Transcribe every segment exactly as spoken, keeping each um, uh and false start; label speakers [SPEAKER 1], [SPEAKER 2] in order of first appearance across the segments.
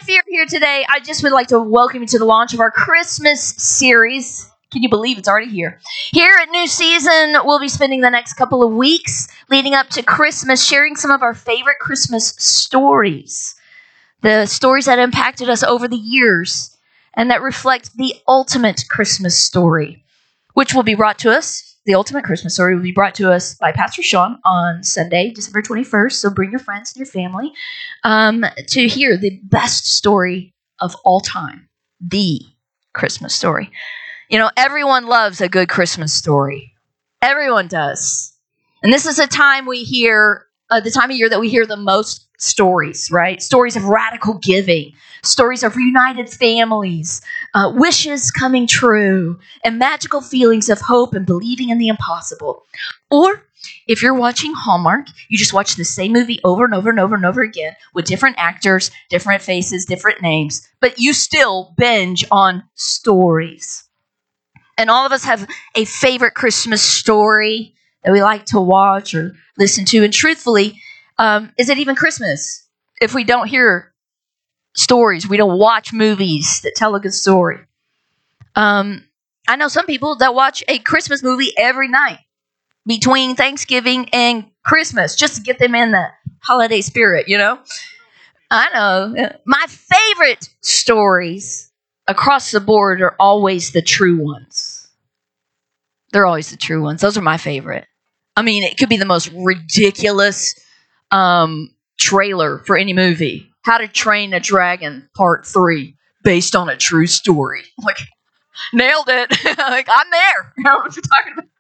[SPEAKER 1] you're here today, I just would like to welcome you to the launch of our Christmas series. Can you believe it's already here? Here at New Season, we'll be spending the next couple of weeks leading up to Christmas, sharing some of our favorite Christmas stories. The stories that impacted us over the years and that reflect the ultimate Christmas story, which will be brought to us. The ultimate Christmas story will be brought to us by Pastor Sean on Sunday, December twenty-first. So bring your friends and your family um, to hear the best story of all time, the Christmas story. You know, everyone loves a good Christmas story. Everyone does. And this is a time we hear, uh, the time of year that we hear the most stories, right? Stories of radical giving, stories of reunited families, uh, wishes coming true, and magical feelings of hope and believing in the impossible. Or if you're watching Hallmark, you just watch the same movie over and over and over and over again with different actors, different faces, different names, but you still binge on stories. And all of us have a favorite Christmas story that we like to watch or listen to. And truthfully, um, is it even Christmas if we don't hear stories, we don't watch movies that tell a good story? Um, I know some people that watch a Christmas movie every night between Thanksgiving and Christmas just to get them in the holiday spirit, you know? I know. My favorite stories across the board are always the true ones. They're always the true ones. Those are my favorite. I mean, it could be the most ridiculous um, trailer for any movie. How to Train a Dragon Part three, based on a true story. Like, nailed it. Like, I'm there. You know what you're talking about?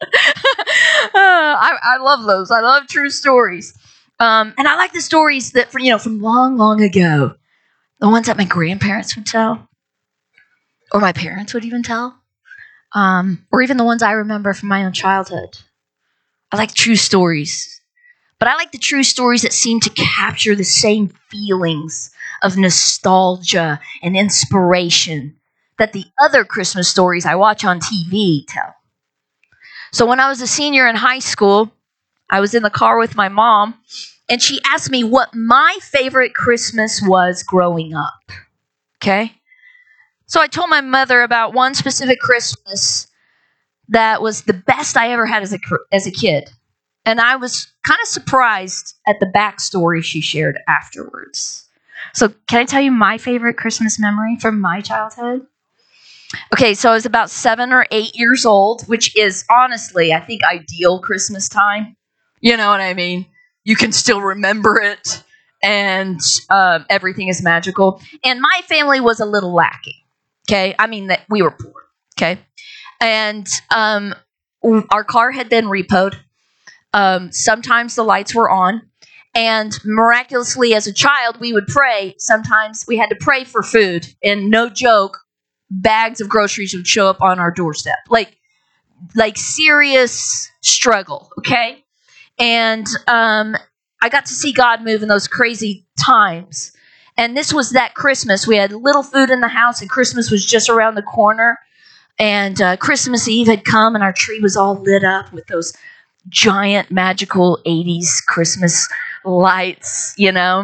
[SPEAKER 1] uh, I, I love those. I love true stories. Um, and I like the stories that, you know, from long, long ago. The ones that my grandparents would tell. Or my parents would even tell. Um, or even the ones I remember from my own childhood. I like true stories. But I like the true stories that seem to capture the same feelings of nostalgia and inspiration that the other Christmas stories I watch on T V tell. So when I was a senior in high school, I was in the car with my mom, and she asked me what my favorite Christmas was growing up. Okay? So I told my mother about one specific Christmas that was the best I ever had as a, as a kid. And I was kind of surprised at the backstory she shared afterwards. So can I tell you my favorite Christmas memory from my childhood? Okay, so I was about seven or eight years old, which is honestly, I think, ideal Christmas time. You know what I mean? You can still remember it, and um, everything is magical. And my family was a little lacking. Okay, I mean that we were poor. Okay, and um, our car had been repoed. Um, sometimes the lights were on, and miraculously as a child, we would pray. Sometimes we had to pray for food, and no joke, bags of groceries would show up on our doorstep. Like, like serious struggle, okay? And um, I got to see God move in those crazy times. And this was that Christmas. We had little food in the house, and Christmas was just around the corner. And uh, Christmas Eve had come, and our tree was all lit up with those giant magical eighties Christmas lights, you know.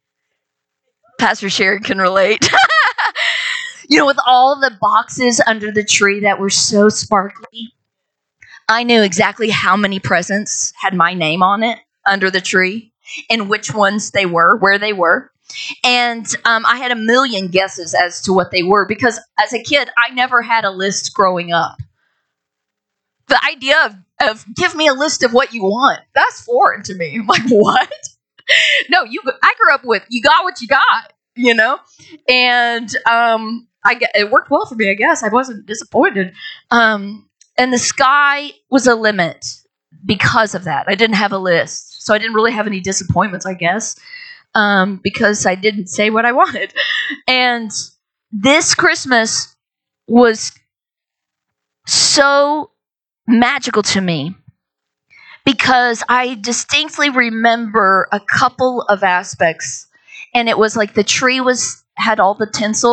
[SPEAKER 1] Pastor Sharon can relate. You know, with all the boxes under the tree that were so sparkly. I knew exactly how many presents had my name on it under the tree and which ones they were, where they were. And um, I had a million guesses as to what they were because as a kid, I never had a list growing up. The idea of, of give me a list of what you want, that's foreign to me. I'm like, what? No, you. I grew up with, you got what you got, you know? And um, I it worked well for me, I guess. I wasn't disappointed. Um, and the sky was a limit because of that. I didn't have a list. So I didn't really have any disappointments, I guess, um, because I didn't say what I wanted. And this Christmas was so magical to me because I distinctly remember a couple of aspects, and it was like the tree was had all the tinsel,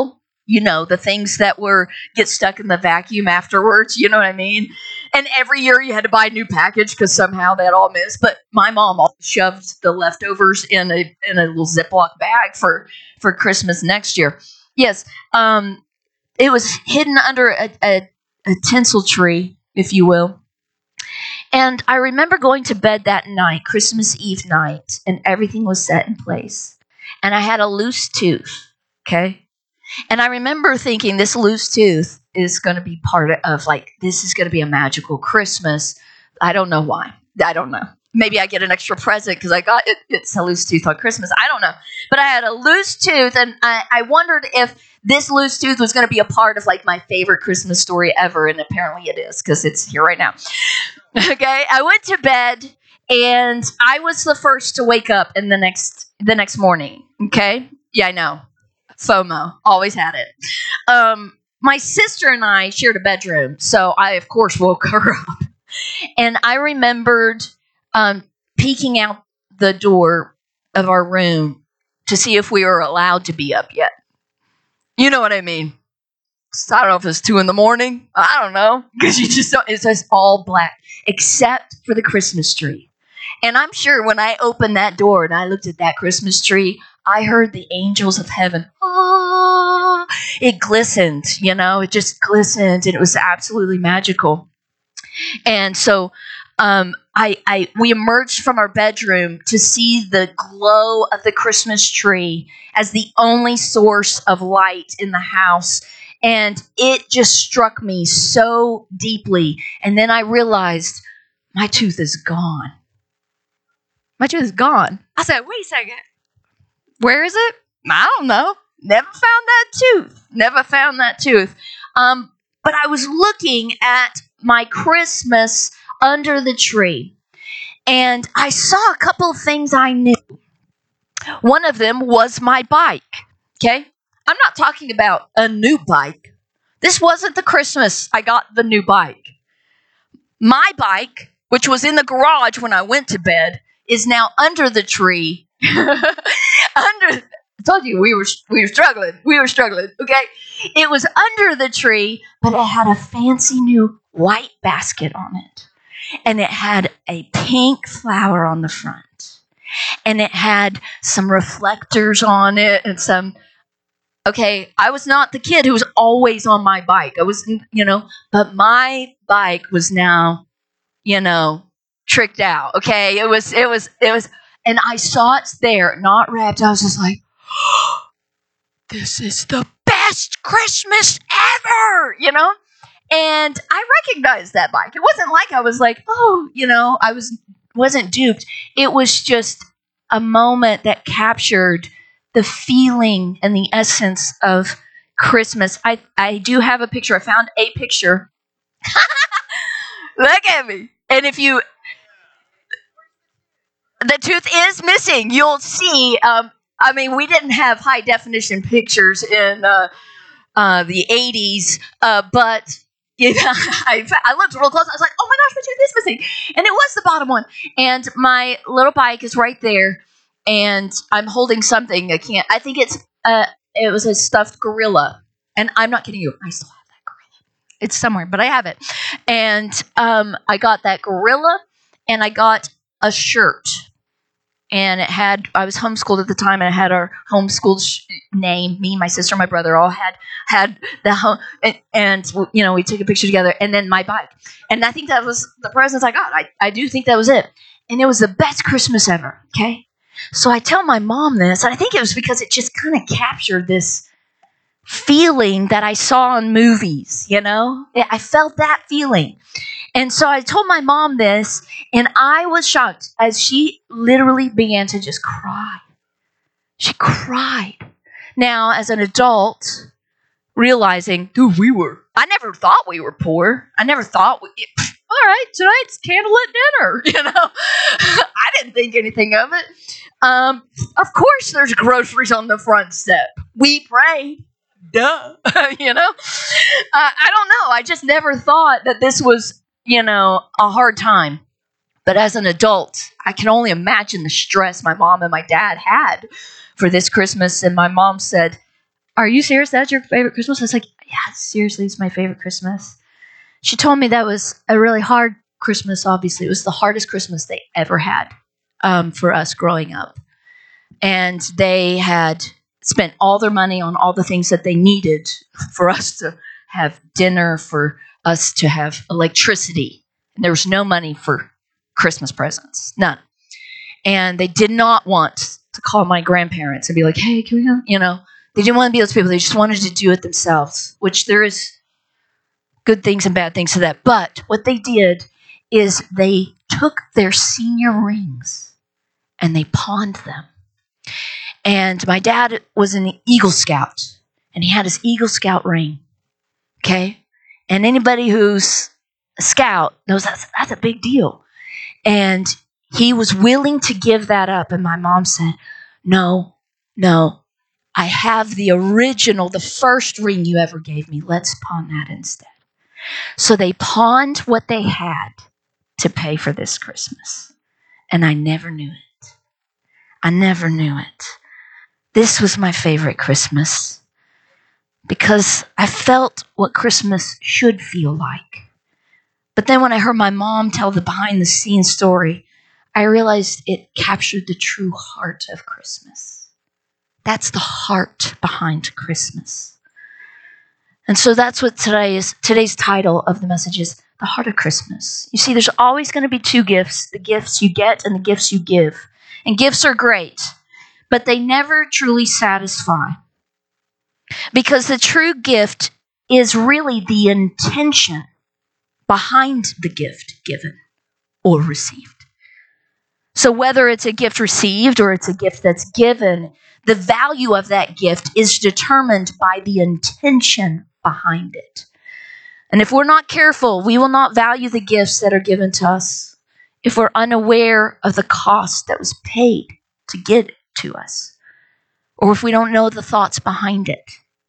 [SPEAKER 1] You know, the things that were get stuck in the vacuum afterwards. You know what I mean? And every year you had to buy a new package because somehow that all missed. But my mom always shoved the leftovers in a in a little Ziploc bag for for Christmas next year. Yes, um, it was hidden under a, a, a tinsel tree, if you will. And I remember going to bed that night, Christmas Eve night, and everything was set in place. And I had a loose tooth. Okay. And I remember thinking this loose tooth is going to be part of, like, this is going to be a magical Christmas. I don't know why. I don't know. Maybe I get an extra present because I got it. It's a loose tooth on Christmas. I don't know. But I had a loose tooth, and I, I wondered if this loose tooth was going to be a part of, like, my favorite Christmas story ever. And apparently it is because it's here right now. Okay. I went to bed, and I was the first to wake up in the next the next morning. Okay. Yeah, I know. FOMO. Always had it. Um, my sister and I shared a bedroom, so I, of course, woke her up. And I remembered um, peeking out the door of our room to see if we were allowed to be up yet. You know what I mean? So I don't know if it's two in the morning. I don't know. Because you just don't, it's just all black, except for the Christmas tree. And I'm sure when I opened that door and I looked at that Christmas tree, I heard the angels of heaven. Ah, it glistened, you know, it just glistened, and it was absolutely magical. And so um, I, I, we emerged from our bedroom to see the glow of the Christmas tree as the only source of light in the house. And it just struck me so deeply. And then I realized my tooth is gone. My tooth is gone. I said, wait a second. Where is it? I don't know. Never found that tooth. Never found that tooth. Um, but I was looking at my Christmas under the tree, and I saw a couple of things I knew. One of them was my bike. Okay? I'm not talking about a new bike. This wasn't the Christmas I got the new bike. My bike, which was in the garage when I went to bed, is now under the tree. under, I told you we were we were struggling. We were struggling. Okay, it was under the tree, but it had a fancy new white basket on it, and it had a pink flower on the front, and it had some reflectors on it, and some. Okay, I was not the kid who was always on my bike. I was, you know, but my bike was now, you know, tricked out. Okay, it was, it was, it was. And I saw it there, not wrapped. I was just like, oh, this is the best Christmas ever, you know? And I recognized that bike. It wasn't like I was like, oh, you know, I was, wasn't duped. It was just a moment that captured the feeling and the essence of Christmas. I, I do have a picture. I found a picture. Look at me. And if you... The tooth is missing. You'll see. Um, I mean, we didn't have high definition pictures in uh, uh, the eighties, uh, but you know, I, I looked real close. I was like, "Oh my gosh, my tooth is missing!" And it was the bottom one. And my little bike is right there, and I'm holding something. I can't. I think it's uh, it was a stuffed gorilla, and I'm not kidding you. I still have that gorilla. It's somewhere, but I have it. And um, I got that gorilla, and I got a shirt. And it had, I was homeschooled at the time, and I had our homeschooled sh- name. Me, my sister, my brother all had had the home, and, and, you know, we took a picture together, and then my bike. And I think that was the presents I got. I, I do think that was it. And it was the best Christmas ever, okay? So I tell my mom this, and I think it was because it just kind of captured this feeling that I saw in movies, you know? I felt that feeling. And so I told my mom this, and I was shocked as she literally began to just cry. She cried. Now, as an adult, realizing, dude, we were, I never thought we were poor. I never thought, we, all right, tonight's candlelit dinner, you know. I didn't think anything of it. Um, of course, there's groceries on the front step. We prayed. Duh, you know. Uh, I don't know. I just never thought that this was, you know, a hard time. But as an adult, I can only imagine the stress my mom and my dad had for this Christmas. And my mom said, are you serious? That's your favorite Christmas? I was like, yeah, seriously, it's my favorite Christmas. She told me that was a really hard Christmas, obviously. It was the hardest Christmas they ever had um, for us growing up. And they had spent all their money on all the things that they needed for us to have dinner, for us to have electricity. And there was no money for Christmas presents, none. And they did not want to call my grandparents and be like, hey, can we go? You know, they didn't want to be those people. They just wanted to do it themselves, which there is good things and bad things to that. But what they did is they took their senior rings and they pawned them. And my dad was an Eagle Scout, and he had his Eagle Scout ring. Okay? And anybody who's a scout knows that's, that's a big deal. And he was willing to give that up. And my mom said, no, no, I have the original, the first ring you ever gave me. Let's pawn that instead. So they pawned what they had to pay for this Christmas. And I never knew it. I never knew it. This was my favorite Christmas because I felt what Christmas should feel like. But then when I heard my mom tell the behind-the-scenes story, I realized it captured the true heart of Christmas. That's the heart behind Christmas. And so that's what today's, today's title of the message is, The Heart of Christmas. You see, there's always going to be two gifts, the gifts you get and the gifts you give. And gifts are great, but they never truly satisfy. Because the true gift is really the intention behind the gift given or received. So whether it's a gift received or it's a gift that's given, the value of that gift is determined by the intention behind it. And if we're not careful, we will not value the gifts that are given to us if we're unaware of the cost that was paid to get it to us, or if we don't know the thoughts behind it.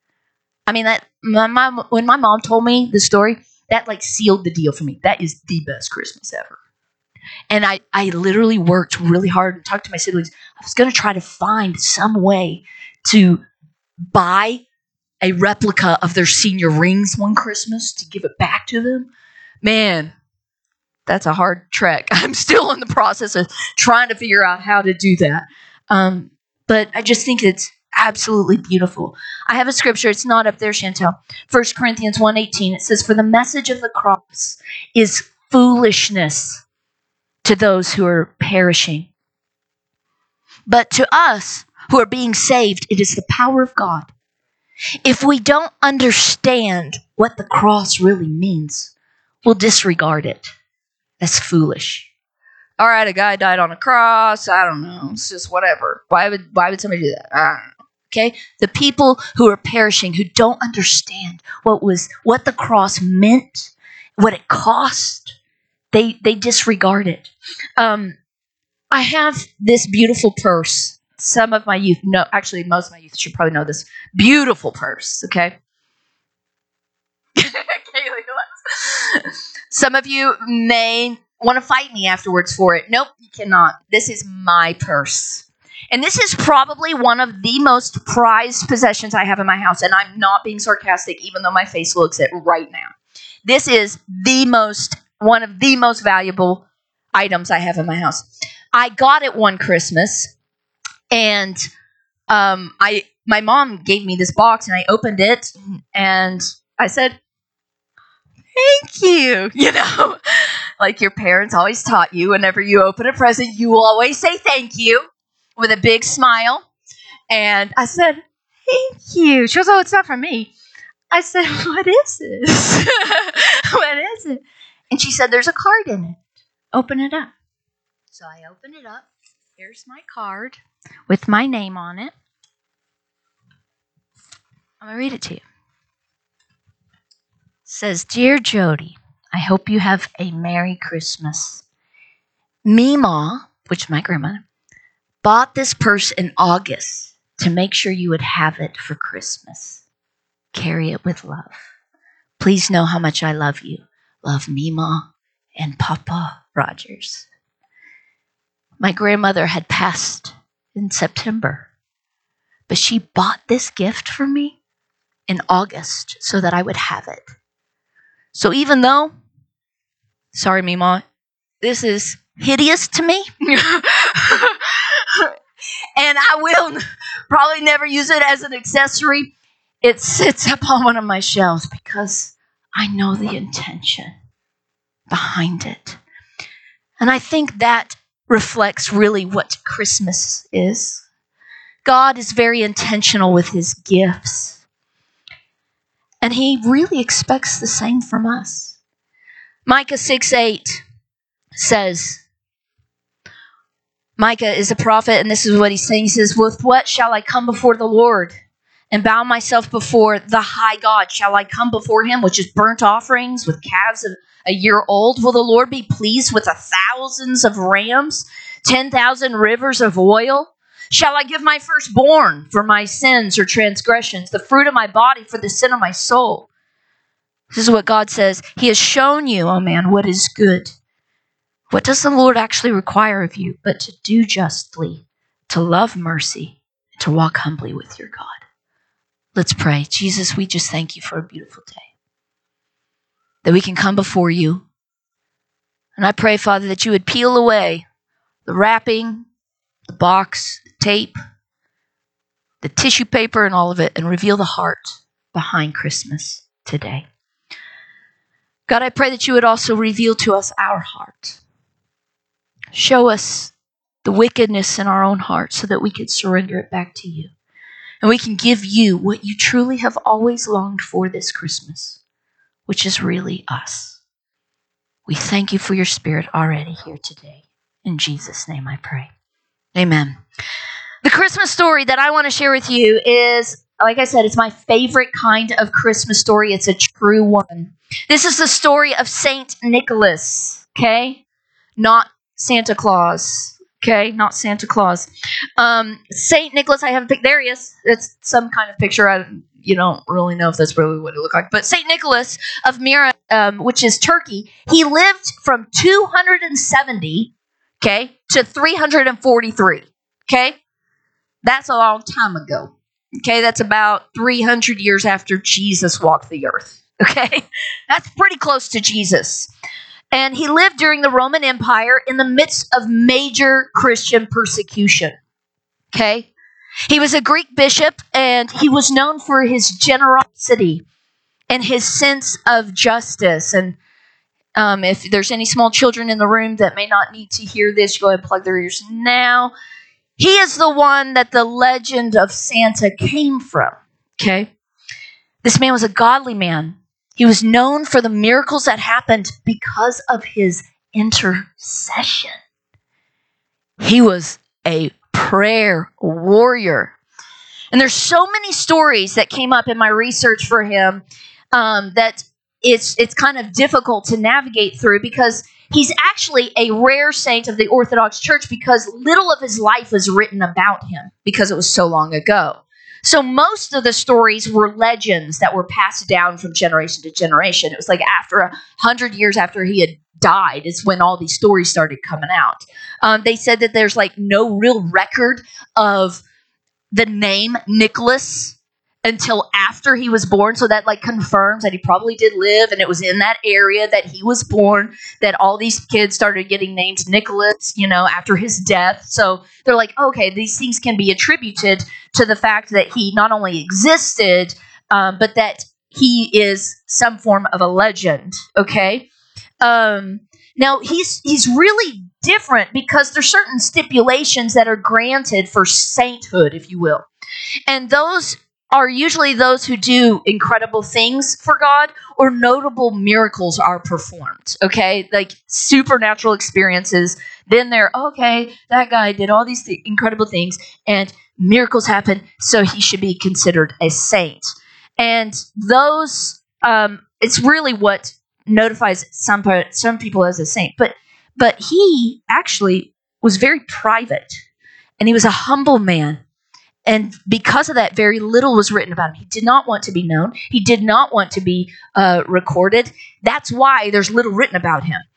[SPEAKER 1] I mean, that my mom, when my mom told me the story, that like sealed the deal for me. That is the best Christmas ever. And I, I literally worked really hard and talked to my siblings. I was going to try to find some way to buy a replica of their senior rings one Christmas to give it back to them. Man, that's a hard trek. I'm still in the process of trying to figure out how to do that. Um, but I just think it's absolutely beautiful. I have a scripture. It's not up there, Chantel. First Corinthians one eighteen. It says, for the message of the cross is foolishness to those who are perishing. But to us who are being saved, it is the power of God. If we don't understand what the cross really means, we'll disregard it. That's foolish. All right, a guy died on a cross. I don't know. It's just whatever. Why would why would somebody do that? I don't know. Okay? The people who are perishing, who don't understand what was what the cross meant, what it cost, they they disregard it. Um, I have this beautiful purse. Some of my youth know, actually most of my youth should probably know this beautiful purse, okay? Some of you may want to fight me afterwards for it. Nope, you cannot. This is my purse. And this is probably one of the most prized possessions I have in my house. And I'm not being sarcastic, even though my face looks it right now. This is the most, one of the most valuable items I have in my house. I got it one Christmas. And um, I, my mom gave me this box, and I opened it, and I said, thank you. You know, like your parents always taught you, whenever you open a present, you will always say thank you with a big smile. And I said, thank you. She goes, oh, it's not from me. I said, what is this? What is it? And she said, there's a card in it. Open it up. So I opened it up. Here's my card with my name on it. I'm going to read it to you. It says, Dear Jody, I hope you have a Merry Christmas. Meemaw, which is my grandmother, bought this purse in August to make sure you would have it for Christmas. Carry it with love. Please know how much I love you. Love, Meemaw and Papa Rogers. My grandmother had passed in September. But she bought this gift for me in August so that I would have it. So even though, sorry, Mima, this is hideous to me, and I will probably never use it as an accessory, it sits up on one of my shelves because I know the intention behind it. And I think that reflects really what Christmas is. God is very intentional with his gifts. And he really expects the same from us. Micah six eight says, Micah is a prophet, and this is what he's saying. He says, with what shall I come before the Lord and bow myself before the high God? Shall I come before him, which is burnt offerings with calves of a year old? Will the Lord be pleased with a thousands of rams, ten thousand rivers of oil? Shall I give my firstborn for my sins or transgressions, the fruit of my body for the sin of my soul? This is what God says. He has shown you, oh man, what is good. What does the Lord actually require of you but to do justly, to love mercy, and to walk humbly with your God? Let's pray. Jesus, we just thank you for a beautiful day, that we can come before you. And I pray, Father, that you would peel away the wrapping, the box, the tape, the tissue paper, and all of it, and reveal the heart behind Christmas today. God, I pray that you would also reveal to us our heart. Show us the wickedness in our own heart so that we can surrender it back to you. And we can give you what you truly have always longed for this Christmas, which is really us. We thank you for your Spirit already here today. In Jesus' name I pray. Amen. The Christmas story that I want to share with you is, like I said, it's my favorite kind of Christmas story. It's a true one. This is the story of Saint Nicholas, okay? Not Santa Claus, okay? Not Santa Claus. Um, Saint Nicholas, I have a pic. There he is. It's some kind of picture. I you don't really know if that's really what it looked like. But Saint Nicholas of Myra, um, which is Turkey, he lived from two hundred seventy, okay, to three hundred forty-three, okay? That's a long time ago, okay? That's about three hundred years after Jesus walked the earth, okay? That's pretty close to Jesus. And he lived during the Roman Empire in the midst of major Christian persecution, okay? He was a Greek bishop, and he was known for his generosity and his sense of justice. And um, if there's any small children in the room that may not need to hear this, go ahead and plug their ears now. He is the one that the legend of Santa came from, okay? This man was a godly man. He was known for the miracles that happened because of his intercession. He was a prayer warrior. And there's so many stories that came up in my research for him um, that it's it's kind of difficult to navigate through, because he's actually a rare saint of the Orthodox Church because little of his life was written about him because it was so long ago. So most of the stories were legends that were passed down from generation to generation. It was like after a hundred years after he had died is when all these stories started coming out. Um, they said that there's like no real record of the name Nicholas until after he was born. So that like confirms that he probably did live, and it was in that area that he was born that all these kids started getting named Nicholas, you know, after his death. So they're like, okay, these things can be attributed to the fact that he not only existed, um, but that he is some form of a legend, okay? Um, now, he's he's really different because there's certain stipulations that are granted for sainthood, if you will. And those are usually those who do incredible things for God or notable miracles are performed, okay? Like supernatural experiences. Then they're, okay, that guy did all these th- incredible things and miracles happen, so he should be considered a saint. And those, um, it's really what notifies some some people as a saint. But but he actually was very private, and he was a humble man. And because of that, very little was written about him. He did not want to be known. He did not want to be uh, recorded. That's why there's little written about him.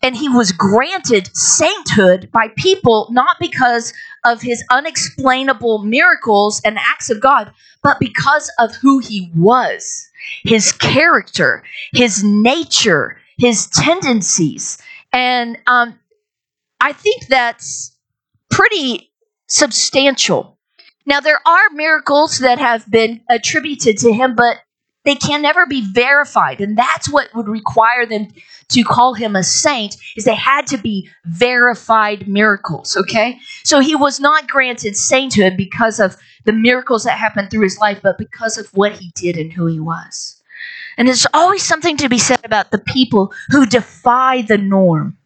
[SPEAKER 1] And he was granted sainthood by people not because of his unexplainable miracles and acts of God, but because of who he was, his character, his nature, his tendencies. And um, I think that's pretty substantial. Now, there are miracles that have been attributed to him, but they can never be verified. And that's what would require them to call him a saint, is they had to be verified miracles, okay? So he was not granted sainthood because of the miracles that happened through his life, but because of what he did and who he was. And there's always something to be said about the people who defy the norm.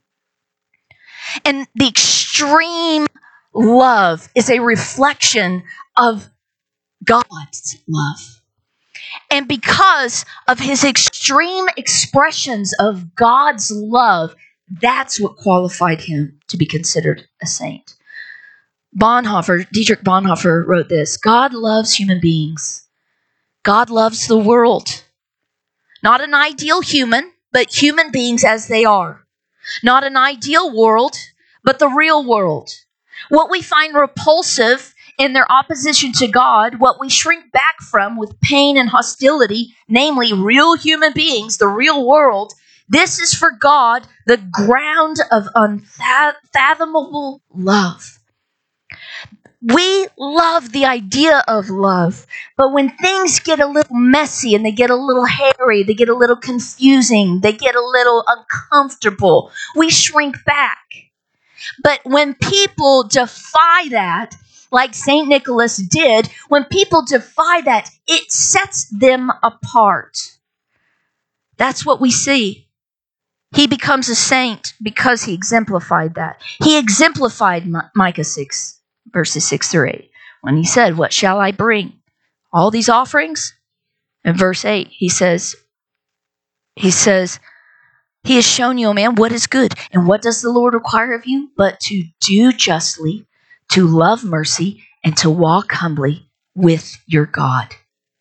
[SPEAKER 1] And the extreme love is a reflection of God's love. And because of his extreme expressions of God's love, that's what qualified him to be considered a saint. Bonhoeffer, Dietrich Bonhoeffer wrote this: God loves human beings. God loves the world. Not an ideal human, but human beings as they are. Not an ideal world, but the real world. What we find repulsive in their opposition to God, what we shrink back from with pain and hostility, namely real human beings, the real world, this is for God the ground of unfathomable love. We love the idea of love, but when things get a little messy and they get a little hairy, they get a little confusing, they get a little uncomfortable, we shrink back. But when people defy that, like Saint Nicholas did, when people defy that, it sets them apart. That's what we see. He becomes a saint because he exemplified that. He exemplified Micah six, verses six through eight, when he said, what shall I bring? All these offerings? In verse eight, he says, he says, he has shown you, O man, what is good. And what does the Lord require of you? But to do justly, to love mercy, and to walk humbly with your God.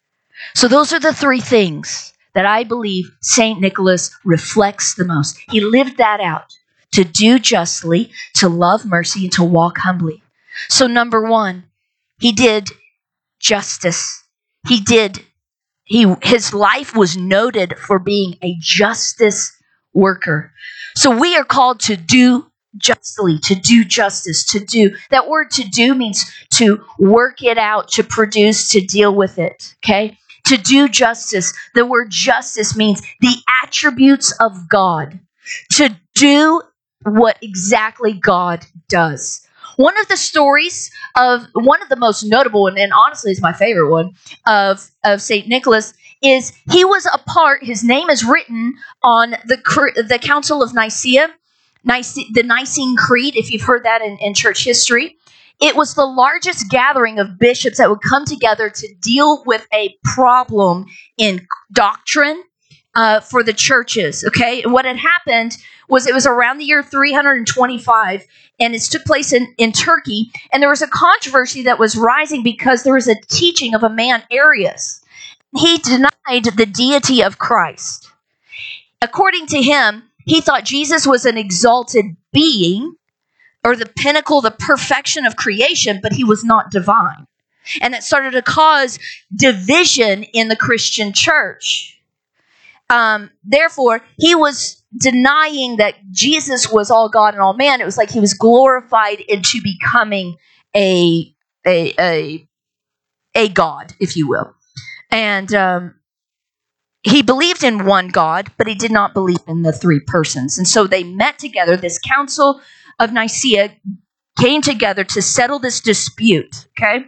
[SPEAKER 1] So those are the three things that I believe Saint Nicholas reflects the most. He lived that out: to do justly, to love mercy, and to walk humbly. So number one, he did justice. He did, he his life was noted for being a justice worker. So we are called to do justly, to do justice, to do. That word to do means to work it out, to produce, to deal with it, okay? To do justice. The word justice means the attributes of God. To do what exactly God does. One of the stories of, one of the most notable, and, and honestly is my favorite one, of, of Saint Nicholas, is he was a part, his name is written on the, the Council of Nicaea, Nice, the Nicene Creed, if you've heard that in, in church history. It was the largest gathering of bishops that would come together to deal with a problem in doctrine uh, for the churches, okay? And what had happened was it was around the year three hundred twenty-five, and it took place in, in Turkey, and there was a controversy that was rising because there was a teaching of a man, Arius. He denied the deity of Christ. According to him, he thought Jesus was an exalted being, or the pinnacle, the perfection of creation, but he was not divine. And that started to cause division in the Christian church. Um, therefore, he was denying that Jesus was all God and all man. It was like he was glorified into becoming a a a, a God, if you will. And um, he believed in one God, but he did not believe in the three persons. And so they met together. This Council of Nicaea came together to settle this dispute, okay?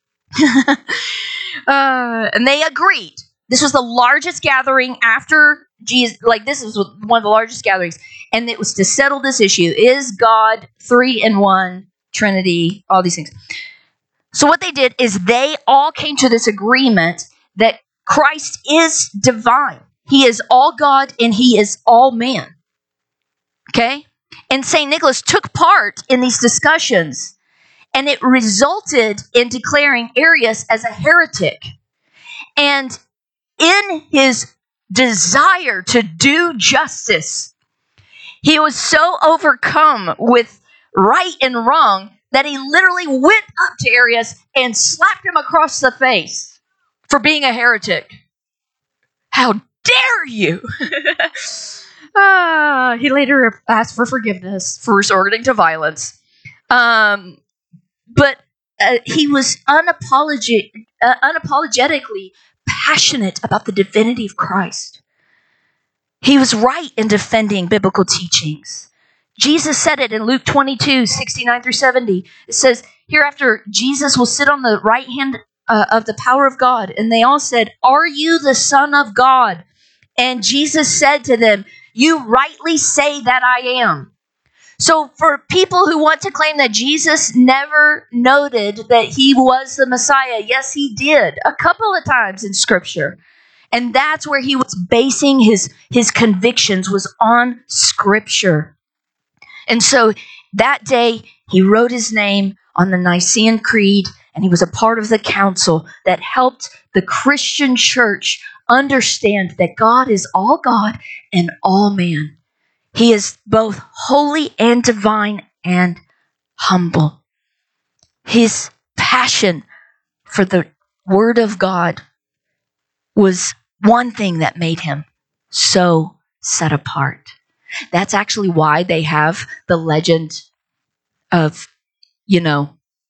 [SPEAKER 1] uh, and they agreed. This was the largest gathering after Jesus. Like, this was one of the largest gatherings. And it was to settle this issue. Is God three in one, Trinity, all these things. So what they did is they all came to this agreement that Christ is divine. He is all God and he is all man. Okay? And Saint Nicholas took part in these discussions, and it resulted in declaring Arius as a heretic. And in his desire to do justice, He was so overcome with right and wrong that he literally went up to Arius and slapped him across the face for being a heretic. How dare you? uh, he later asked for forgiveness for resorting to violence. Um, but uh, he was unapologetic, uh, unapologetically passionate about the divinity of Christ. He was right in defending biblical teachings. Jesus said it in Luke twenty-two, sixty-nine through seventy. It says, hereafter, Jesus will sit on the right hand uh, of the power of God. And they all said, are you the Son of God? And Jesus said to them, you rightly say that I am. So for people who want to claim that Jesus never noted that he was the Messiah, yes, he did a couple of times in Scripture. And that's where he was basing his, his convictions, was on Scripture. And so that day, he wrote his name on the Nicene Creed, and he was a part of the council that helped the Christian church understand that God is all God and all man. He is both holy and divine and humble. His passion for the Word of God was one thing that made him so set apart. That's actually why they have the legend of, you know,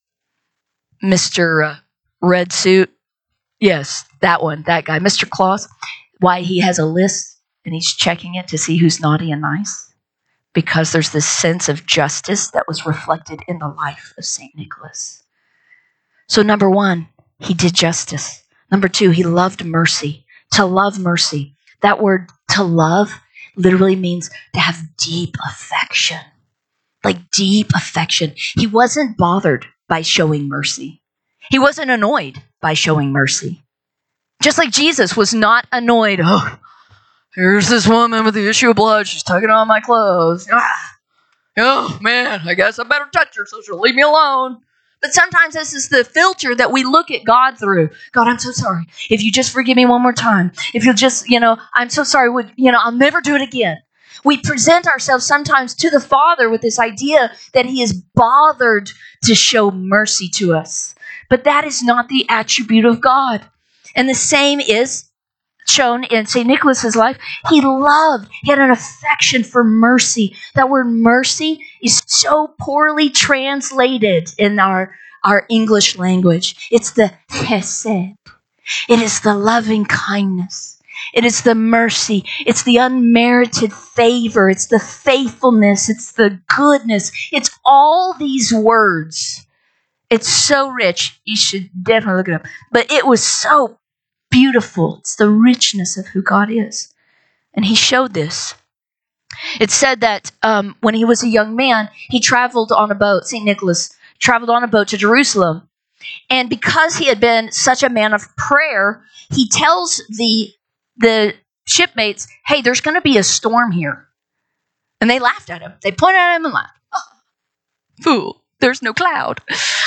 [SPEAKER 1] Mister Uh, Red Suit. Yes, that one, that guy, Mister Claus. Why he has a list and he's checking it to see who's naughty and nice. Because there's this sense of justice that was reflected in the life of Saint Nicholas. So number one, he did justice. Number two, he loved mercy. To love mercy. That word to love literally means to have deep affection. Like deep affection. He wasn't bothered by showing mercy. He wasn't annoyed by showing mercy. Just like Jesus was not annoyed. Oh, here's this woman with the issue of blood. She's tugging on my clothes. Ah, oh, man, I guess I better touch her so she'll leave me alone. But sometimes this is the filter that we look at God through. God, I'm so sorry. If you just forgive me one more time. If you'll just, you know, I'm so sorry. Would, you know, I'll never do it again. We present ourselves sometimes to the Father with this idea that he is bothered to show mercy to us. But that is not the attribute of God. And the same is shown in Saint Nicholas's life. He loved, he had an affection for mercy. That word mercy is so poorly translated in our, our English language. It's the chesed. It is the loving kindness. It is the mercy. It's the unmerited favor. It's the faithfulness. It's the goodness. It's all these words. It's so rich. You should definitely look it up. But it was so beautiful. It's the richness of who God is. And he showed this. It said that um, when he was a young man, he traveled on a boat. Saint Nicholas traveled on a boat to Jerusalem. And because he had been such a man of prayer, he tells the, the shipmates, hey, there's going to be a storm here. And they laughed at him. They pointed at him and laughed. Oh, fool, there's no cloud.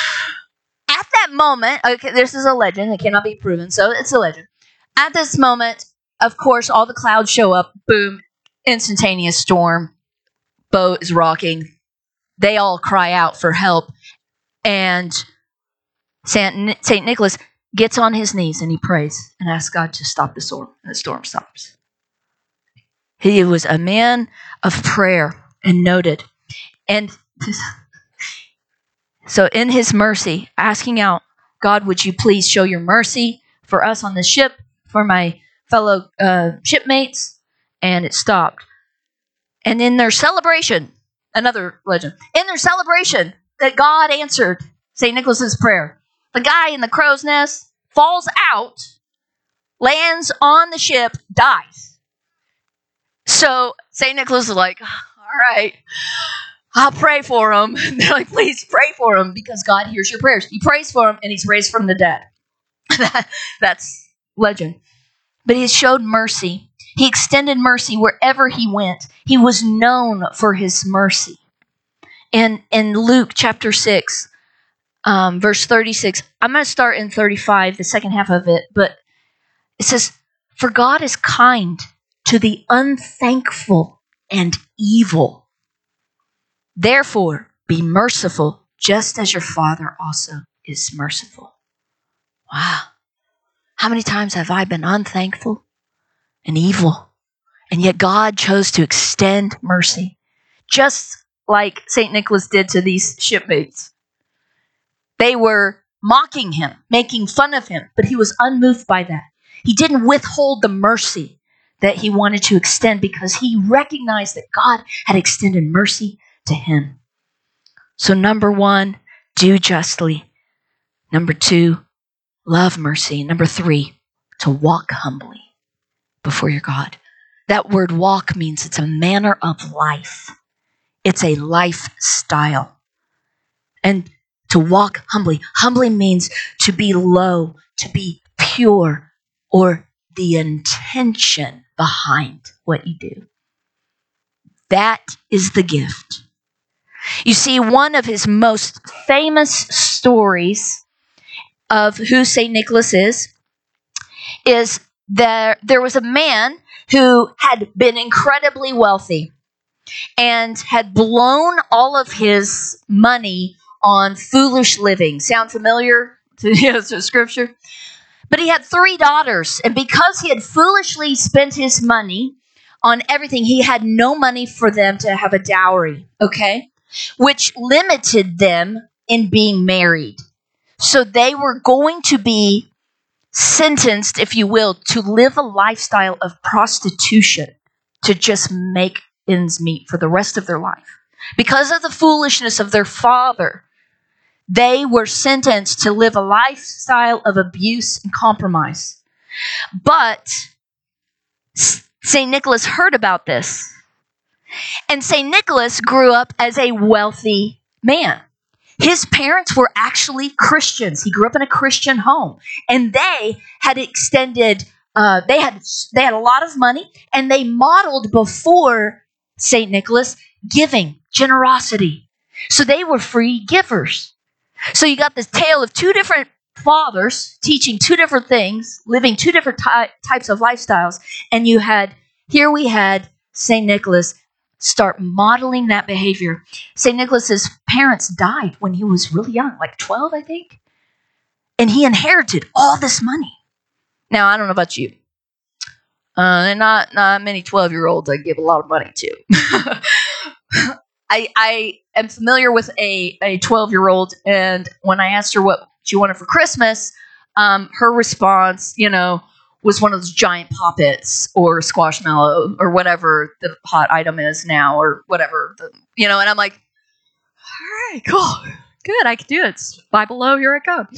[SPEAKER 1] At that moment, okay, this is a legend. It cannot be proven, so it's a legend. At this moment, of course, all the clouds show up. Boom, instantaneous storm. Boat is rocking. They all cry out for help. And Saint Saint Nicholas gets on his knees and he prays and asks God to stop the storm. And the storm stops. He was a man of prayer and noted. And so in his mercy, asking out, God, would you please show your mercy for us on the ship, for my fellow uh, shipmates? And it stopped. And in their celebration, another legend, in their celebration that God answered Saint Nicholas's prayer, the guy in the crow's nest falls out, lands on the ship, dies. So Saint Nicholas is like, all right, I'll pray for him. They're like, please pray for him because God hears your prayers. He prays for him and he's raised from the dead. that, that's legend. But he showed mercy. He extended mercy wherever he went. He was known for his mercy. And in Luke chapter six, um, verse thirty-six, I'm going to start in thirty-five, the second half of it, but it says, for God is kind to the unthankful and evil. Therefore, be merciful, just as your Father also is merciful. Wow. How many times have I been unthankful and evil? And yet God chose to extend mercy, just like Saint Nicholas did to these shipmates. They were mocking him, making fun of him, but he was unmoved by that. He didn't withhold the mercy that he wanted to extend because he recognized that God had extended mercy to him. So number one, do justly. Number two, love mercy. Number three, to walk humbly before your God. That word walk means it's a manner of life. It's a lifestyle. And to walk humbly. Humbly means to be low, to be pure, or the intention behind what you do. That is the gift. You see, one of his most famous stories of who Saint Nicholas is, is that there was a man who had been incredibly wealthy and had blown all of his money on foolish living. Sound familiar to, you know, to scripture? But he had three daughters, and because he had foolishly spent his money on everything, he had no money for them to have a dowry, okay? Which limited them in being married. So they were going to be sentenced, if you will, to live a lifestyle of prostitution to just make ends meet for the rest of their life. Because of the foolishness of their father, they were sentenced to live a lifestyle of abuse and compromise. But Saint Nicholas heard about this. And Saint Nicholas grew up as a wealthy man. His parents were actually Christians. He grew up in a Christian home. And they had extended, uh, they had they had a lot of money, and they modeled before Saint Nicholas giving, generosity. So they were free givers. So you got this tale of two different fathers teaching two different things, living two different ty- types of lifestyles. And you had, here we had Saint Nicholas start modeling that behavior. Saint Nicholas's parents died when he was really young, like twelve, I think. And he inherited all this money. Now, I don't know about you. Uh, and not, not many twelve-year-olds I give a lot of money to. I, I am familiar with a, a twelve-year-old, and when I asked her what she wanted for Christmas, um, her response, you know, was one of those giant poppets or squashmallow or whatever the hot item is now or whatever, the, you know, and I'm like, all right, cool, good, I can do it. It's Five Below, here I come.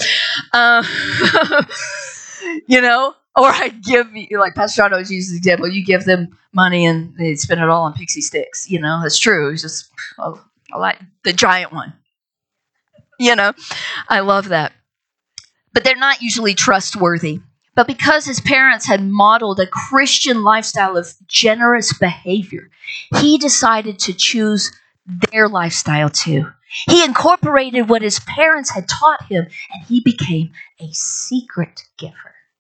[SPEAKER 1] Uh, you know, or I give you, like Pastor John always uses the example, you give them money and they spend it all on pixie sticks. You know, that's true. It's just, oh, I like the giant one. You know, I love that. But they're not usually trustworthy. But because his parents had modeled a Christian lifestyle of generous behavior, he decided to choose their lifestyle too. He incorporated what his parents had taught him, and he became a secret giver.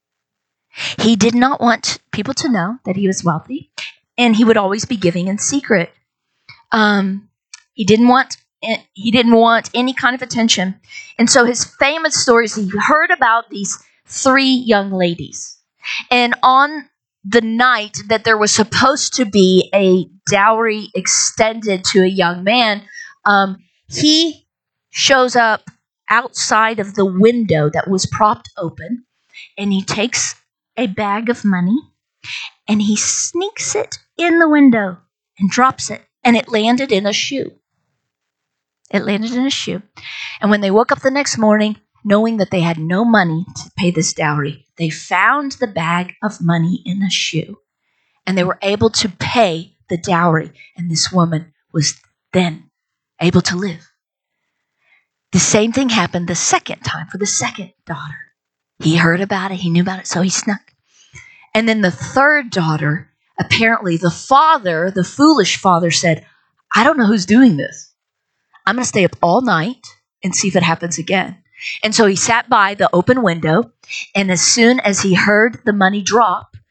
[SPEAKER 1] He did not want people to know that he was wealthy, and he would always be giving in secret. Um, he didn't want he didn't want any kind of attention, and so his famous stories. He heard about these three young ladies, and on the night that there was supposed to be a dowry extended to a young man, um, he shows up outside of the window that was propped open, and he takes a bag of money, and he sneaks it in the window and drops it, and it landed in a shoe. It landed in a shoe. And when they woke up the next morning, knowing that they had no money to pay this dowry, they found the bag of money in a shoe, and they were able to pay the dowry, and this woman was then able to live. The same thing happened the second time for the second daughter. He heard about it, he knew about it, so he snuck. And then the third daughter, apparently the father, the foolish father said, I don't know who's doing this. I'm going to stay up all night and see if it happens again. And so he sat by the open window, and as soon as he heard the money drop,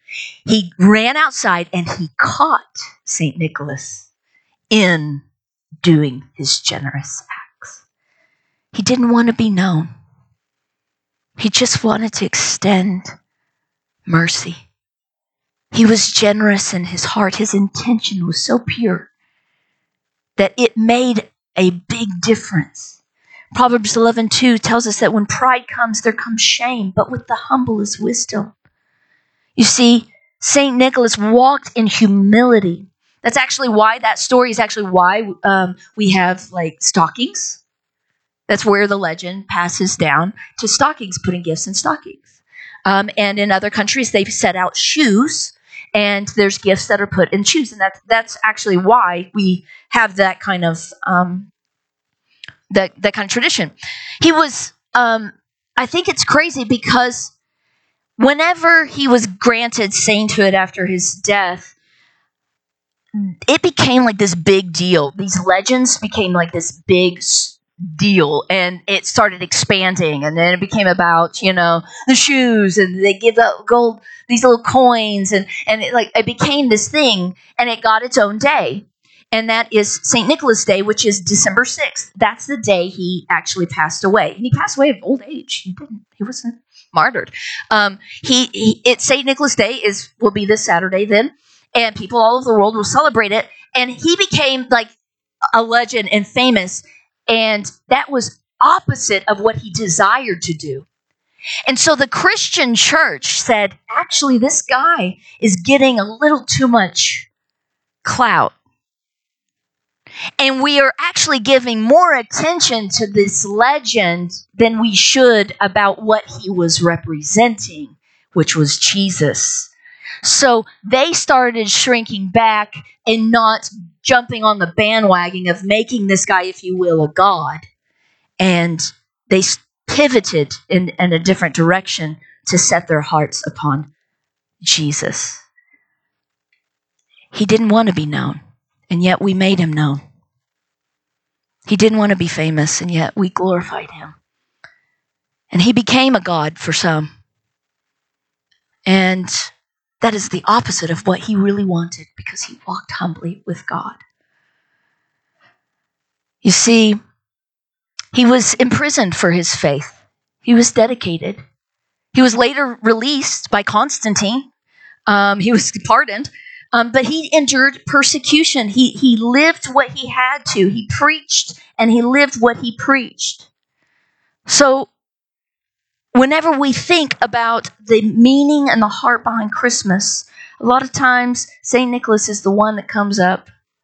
[SPEAKER 1] He ran outside and he caught Saint Nicholas in doing his generous acts. He didn't want to be known. He just wanted to extend mercy. He was generous in his heart. His intention was so pure that it made a big difference. Proverbs eleven two tells us that when pride comes, there comes shame, but with the humble is wisdom. You see, Saint Nicholas walked in humility. That's actually why that story is actually why um, we have like stockings. That's where the legend passes down to stockings, putting gifts in stockings. Um, and in other countries, they've set out shoes, and there's gifts that are put in shoes, and that's that's actually why we have that kind of um, that that kind of tradition. He was, um, I think it's crazy because whenever he was granted sainthood after his death, it became like this big deal. These legends became like this big deal, and it started expanding, and then it became about, you know, the shoes, and they give out gold, these little coins, and and it, like it became this thing, and it got its own day, and that is Saint Nicholas Day, which is December sixth. That's the day he actually passed away, and he passed away of old age. He didn't. He wasn't martyred. Um, he, he it's Saint Nicholas Day is will be this Saturday then, and people all over the world will celebrate it. And he became like a legend and famous. And that was opposite of what he desired to do. And so the Christian church said, actually, this guy is getting a little too much clout. And we are actually giving more attention to this legend than we should about what he was representing, which was Jesus. So they started shrinking back and not jumping on the bandwagon of making this guy, if you will, a god. And they pivoted in, in a different direction to set their hearts upon Jesus. He didn't want to be known, and yet we made him known. He didn't want to be famous, and yet we glorified him. And he became a god for some. And that is the opposite of what he really wanted, because he walked humbly with God. You see, he was imprisoned for his faith. He was dedicated. He was later released by Constantine. Um, he was pardoned, um, but he endured persecution. He, he lived what he had to. He preached, and he lived what he preached. So, whenever we think about the meaning and the heart behind Christmas, a lot of times Saint Nicholas is the one that comes up.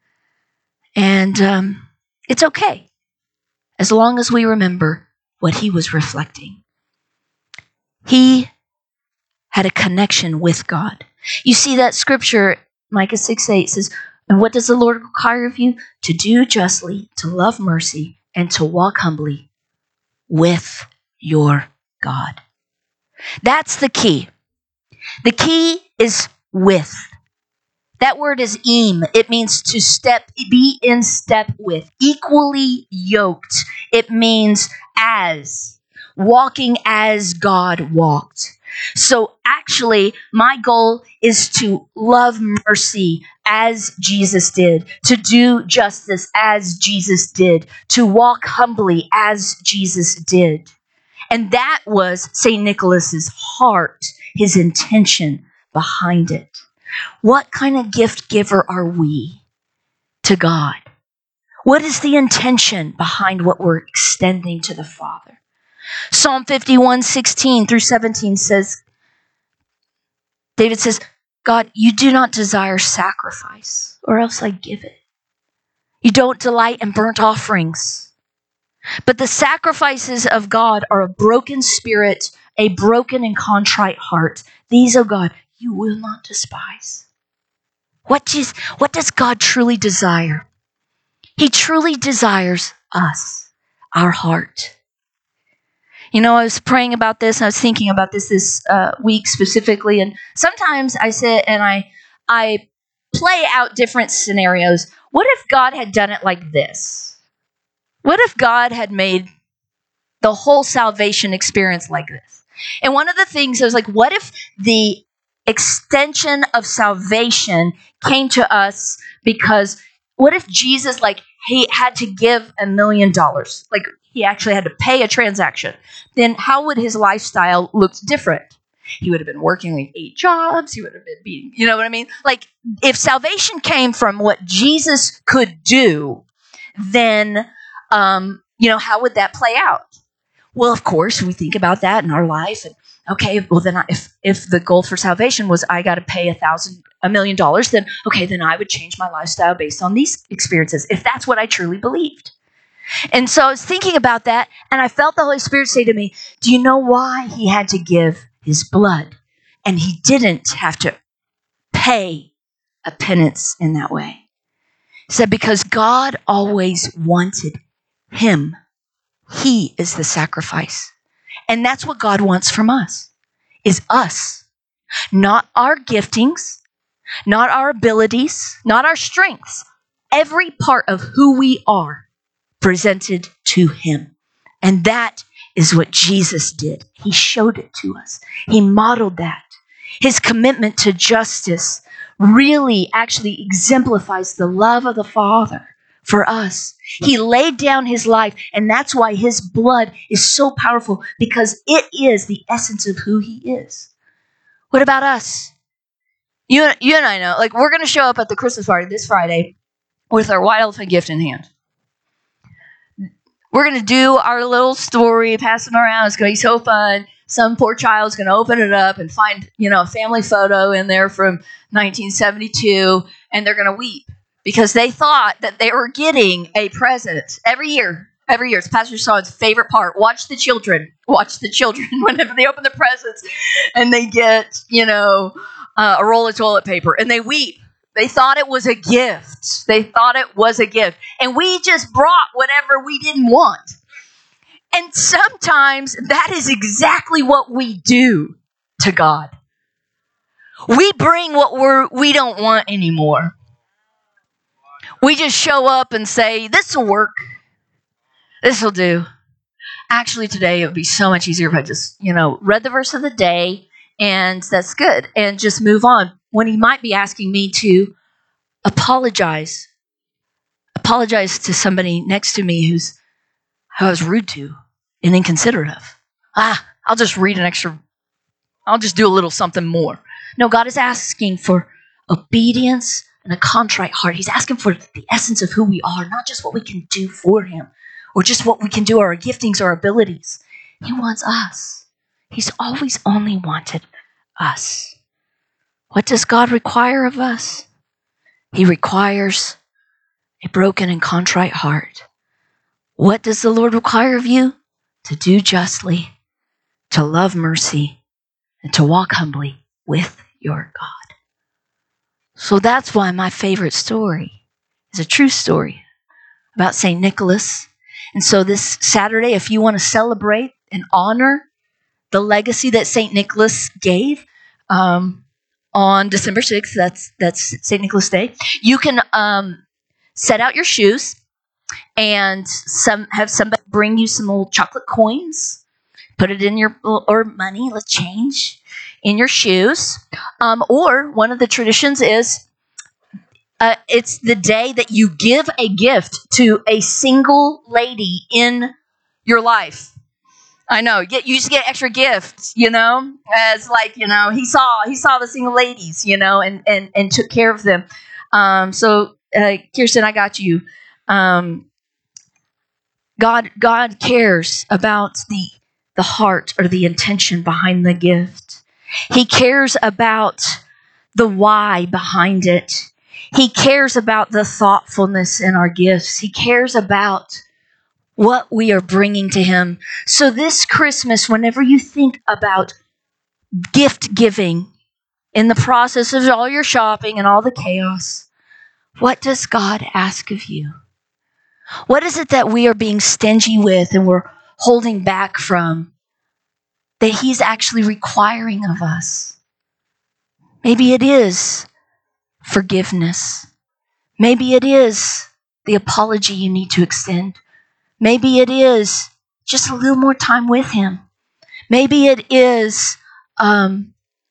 [SPEAKER 1] And um, it's okay, as long as we remember what he was reflecting. He had a connection with God. You see that scripture, Micah six eight says, and what does the Lord require of you? To do justly, to love mercy, and to walk humbly with your God. That's the key. The key is with. That word is im. It means to step, be in step with, equally yoked. It means as, walking as God walked. So actually, my goal is to love mercy as Jesus did, to do justice as Jesus did, to walk humbly as Jesus did. And that was Saint Nicholas's heart, his intention behind it. What kind of gift giver are we to God? What is the intention behind what we're extending to the Father? Psalm fifty-one, sixteen through seventeen says, David says, God, you do not desire sacrifice, or else I give it. You don't delight in burnt offerings. But the sacrifices of God are a broken spirit, a broken and contrite heart. These, O God, you will not despise. What does, what does God truly desire? He truly desires us, our heart. You know, I was praying about this, and I was thinking about this this uh, week specifically, and sometimes I sit and I I play out different scenarios. What if God had done it like this? What if God had made the whole salvation experience like this? And one of the things I was like, what if the extension of salvation came to us because what if Jesus, like, he had to give a million dollars? Like, he actually had to pay a transaction. Then how would his lifestyle look different? He would have been working like eight jobs. He would have been being, you know what I mean? Like, if salvation came from what Jesus could do, then, um, you know, how would that play out? Well, of course, we think about that in our life. And okay, well, then I, if if the goal for salvation was I got to pay a thousand, a million dollars, then okay, then I would change my lifestyle based on these experiences, if that's what I truly believed. And so I was thinking about that, and I felt the Holy Spirit say to me, do you know why he had to give his blood? And he didn't have to pay a penance in that way. He said, because God always wanted him. He is the sacrifice. And that's what God wants from us, is us. Not our giftings, not our abilities, not our strengths. Every part of who we are presented to him. And that is what Jesus did. He showed it to us. He modeled that. His commitment to justice really actually exemplifies the love of the Father for us. He laid down his life, and that's why his blood is so powerful, because it is the essence of who he is. What about us? You, you and I know, like, we're going to show up at the Christmas party this Friday with our white elephant gift in hand. We're going to do our little story, pass it around. It's going to be so fun. Some poor child's going to open it up and find, you know, a family photo in there from nineteen seventy-two, and they're going to weep because they thought that they were getting a present every year. Every year. It's Pastor Sean's favorite part. Watch the children. Watch the children whenever they open the presents and they get, you know, uh, a roll of toilet paper, and they weep. They thought it was a gift. They thought it was a gift. And we just brought whatever we didn't want. And sometimes that is exactly what we do to God. We bring what we're, we don't want anymore. We just show up and say, this will work. This will do. Actually, today it would be so much easier if I just, you know, read the verse of the day, and that's good, and just move on. When he might be asking me to apologize. Apologize to somebody next to me who's who I was rude to and inconsiderate of. Ah, I'll just read an extra, I'll just do a little something more. No, God is asking for obedience and a contrite heart. He's asking for the essence of who we are, not just what we can do for him or just what we can do, our giftings, our abilities. He wants us. He's always only wanted us. What does God require of us? He requires a broken and contrite heart. What does the Lord require of you? To do justly, to love mercy, and to walk humbly with your God. So that's why my favorite story is a true story about Saint Nicholas. And so this Saturday, if you want to celebrate and honor the legacy that Saint Nicholas gave, um, on December sixth, that's that's Saint Nicholas Day, you can um, set out your shoes and some have somebody bring you some little chocolate coins, put it in your, or money, let's change, in your shoes. Um, or one of the traditions is uh, it's the day that you give a gift to a single lady in your life. I know. You, get, you just get extra gifts, you know, as like, you know, he saw he saw the single ladies, you know, and, and, and took care of them. Um, so, uh, Kirsten, I got you. Um, God God cares about the the heart or the intention behind the gift. He cares about the why behind it. He cares about the thoughtfulness in our gifts. He cares about what we are bringing to him. So this Christmas, whenever you think about gift giving in the process of all your shopping and all the chaos, what does God ask of you? What is it that we are being stingy with and we're holding back from that he's actually requiring of us? Maybe it is forgiveness. Maybe it is the apology you need to extend. Maybe it is just a little more time with him. Maybe it is um,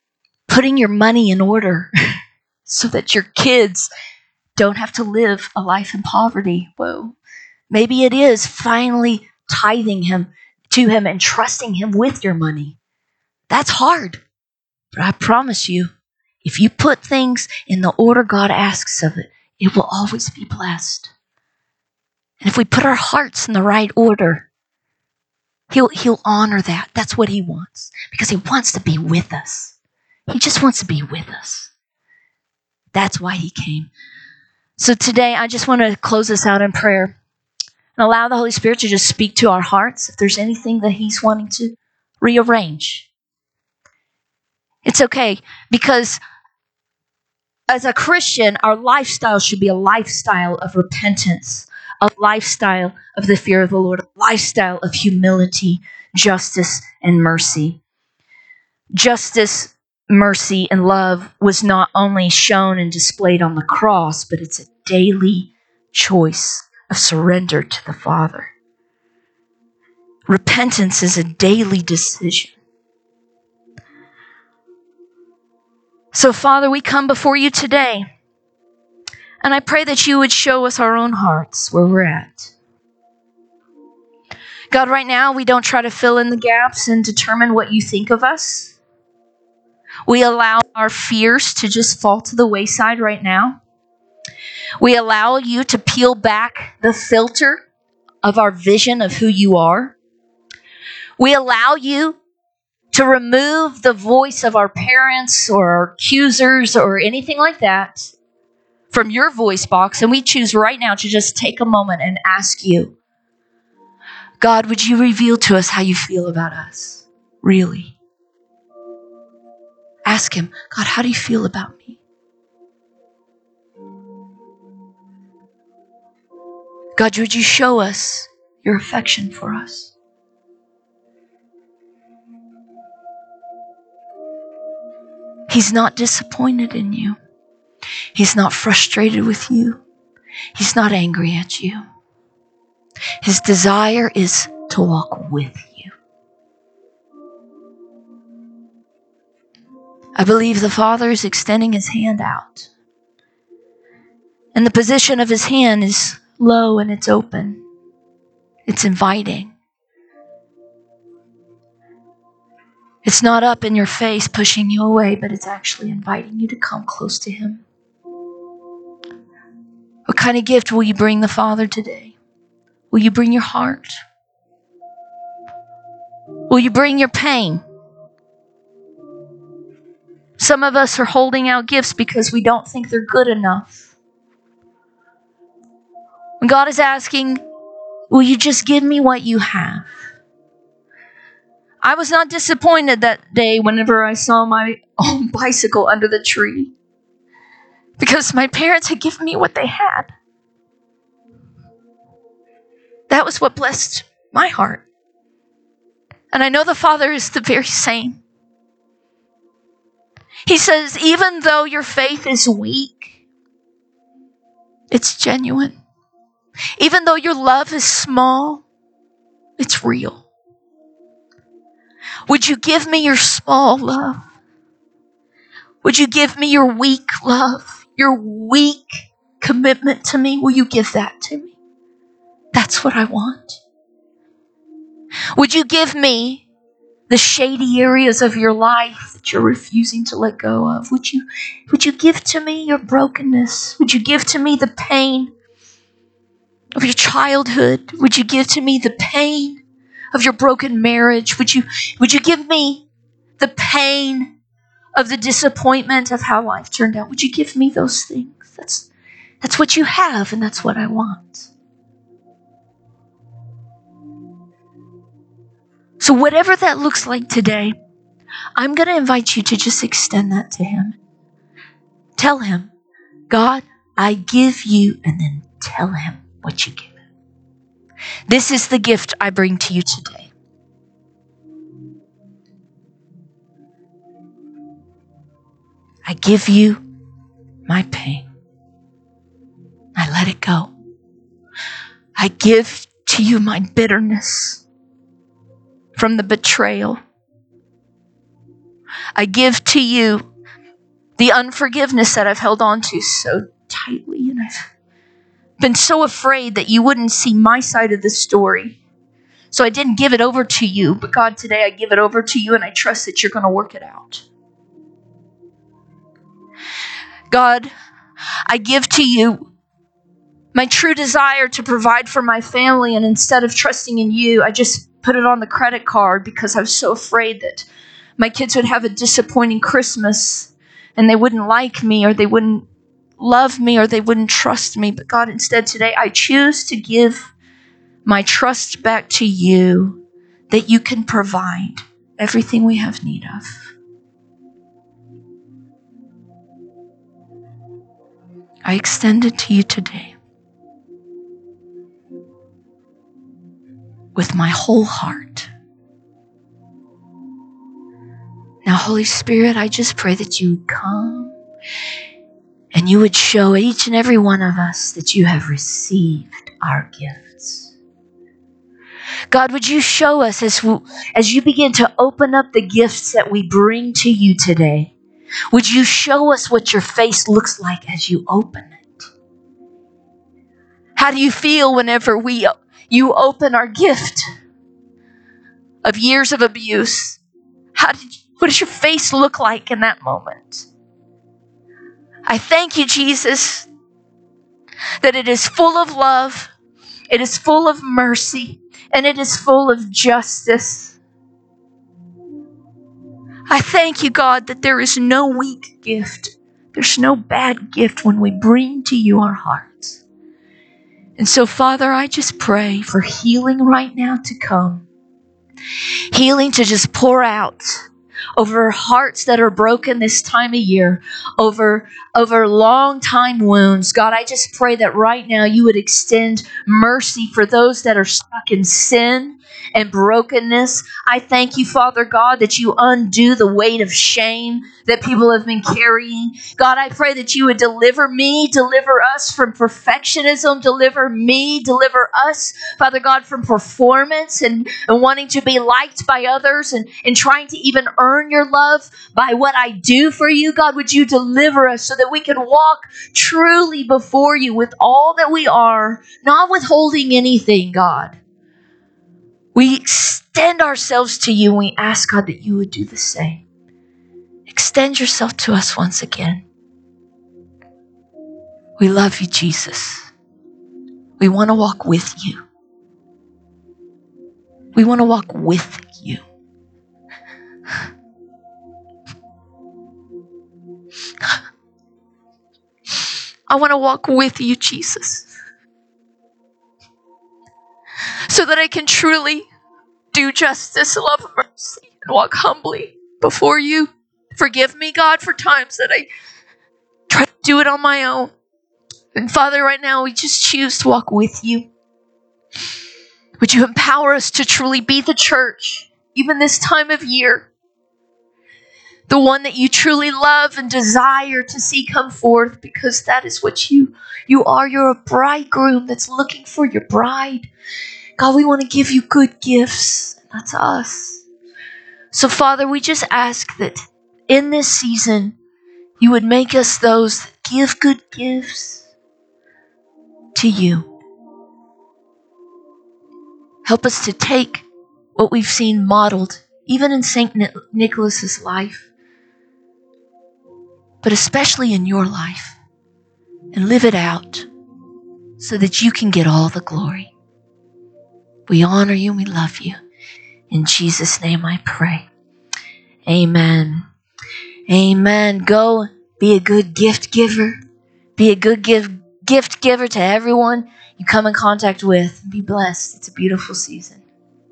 [SPEAKER 1] putting your money in order so that your kids don't have to live a life in poverty. Whoa. Maybe it is finally tithing him to him and trusting him with your money. That's hard. But I promise you, if you put things in the order God asks of it, it will always be blessed. And if we put our hearts in the right order, he'll, he'll honor that. That's what he wants. Because he wants to be with us. He just wants to be with us. That's why he came. So today, I just want to close this out in prayer and allow the Holy Spirit to just speak to our hearts if there's anything that he's wanting to rearrange. It's okay, because as a Christian, our lifestyle should be a lifestyle of repentance, a lifestyle of the fear of the Lord, a lifestyle of humility, justice, and mercy. Justice, mercy, and love was not only shown and displayed on the cross, but it's a daily choice of surrender to the Father. Repentance is a daily decision. So, Father, we come before you today, and I pray that you would show us our own hearts where we're at. God, right now, we don't try to fill in the gaps and determine what you think of us. We allow our fears to just fall to the wayside right now. We allow you to peel back the filter of our vision of who you are. We allow you to remove the voice of our parents or our accusers or anything like that from your voice box. And we choose right now to just take a moment and ask you, God, would you reveal to us how you feel about us? Really? Ask him, God, how do you feel about me? God, would you show us your affection for us? He's not disappointed in you. He's not frustrated with you. He's not angry at you. His desire is to walk with you. I believe the Father is extending his hand out. And the position of his hand is low and it's open. It's inviting. It's not up in your face pushing you away, but it's actually inviting you to come close to him. What kind of gift will you bring the Father today? Will you bring your heart? Will you bring your pain? Some of us are holding out gifts because we don't think they're good enough. When God is asking, will you just give me what you have? I was not disappointed that day whenever I saw my own bicycle under the tree, because my parents had given me what they had. That was what blessed my heart. And I know the Father is the very same. He says, even though your faith is weak, it's genuine. Even though your love is small, it's real. Would you give me your small love? Would you give me your weak love? Your weak commitment to me? Will you give that to me? That's what I want. Would you give me the shady areas of your life that you're refusing to let go of? Would you, would you give to me your brokenness? Would you give to me the pain of your childhood? Would you give to me the pain of your broken marriage? Would you, would you give me the pain of the disappointment of how life turned out? Would you give me those things? That's, that's what you have, and that's what I want. So whatever that looks like today, I'm going to invite you to just extend that to him. Tell him, God, I give you, and then tell him what you give him. This is the gift I bring to you today. I give you my pain. I let it go. I give to you my bitterness from the betrayal. I give to you the unforgiveness that I've held on to so tightly, and I've been so afraid that you wouldn't see my side of the story. So I didn't give it over to you, but God, today I give it over to you, and I trust that you're going to work it out. God, I give to you my true desire to provide for my family, and instead of trusting in you, I just put it on the credit card because I was so afraid that my kids would have a disappointing Christmas and they wouldn't like me, or they wouldn't love me, or they wouldn't trust me. But God, instead today, I choose to give my trust back to you, that you can provide everything we have need of. I extend it to you today with my whole heart. Now, Holy Spirit, I just pray that you would come and you would show each and every one of us that you have received our gifts. God, would you show us as, we, as you begin to open up the gifts that we bring to you today, would you show us what your face looks like as you open it? How do you feel whenever we you open our gift of years of abuse? How did you, what does your face look like in that moment? I thank you, Jesus, that it is full of love, it is full of mercy, and it is full of justice. I thank you, God, that there is no weak gift. There's no bad gift when we bring to you our hearts. And so, Father, I just pray for healing right now to come. Healing to just pour out over hearts that are broken this time of year, over, over long time wounds. God, I just pray that right now you would extend mercy for those that are stuck in sin and brokenness. I thank you, Father God, that you undo the weight of shame that people have been carrying. God, I pray that you would deliver me, deliver us from perfectionism, deliver me, deliver us, Father God, from performance and, and wanting to be liked by others and, and trying to even earn your love by what I do for you. God, would you deliver us so that we can walk truly before you with all that we are, not withholding anything, God. We extend ourselves to you and we ask, God, that you would do the same. Extend yourself to us once again. We love you, Jesus. We want to walk with you. We want to walk with you. I want to walk with you, Jesus, so that I can truly do justice, love, mercy, and walk humbly before you. Forgive me, God, for times that I try to do it on my own. And Father, right now, we just choose to walk with you. Would you empower us to truly be the church, even this time of year? The one that you truly love and desire to see come forth, because that is what you, you are. You're a bridegroom that's looking for your bride. God, we want to give you good gifts. That's us. So, Father, we just ask that in this season, you would make us those that give good gifts to you. Help us to take what we've seen modeled, even in Saint Nicholas's life, but especially in your life, and live it out so that you can get all the glory. We honor you and we love you. In Jesus' name I pray. Amen. Amen. Go be a good gift giver. Be a good gift gift giver to everyone you come in contact with. Be blessed. It's a beautiful season.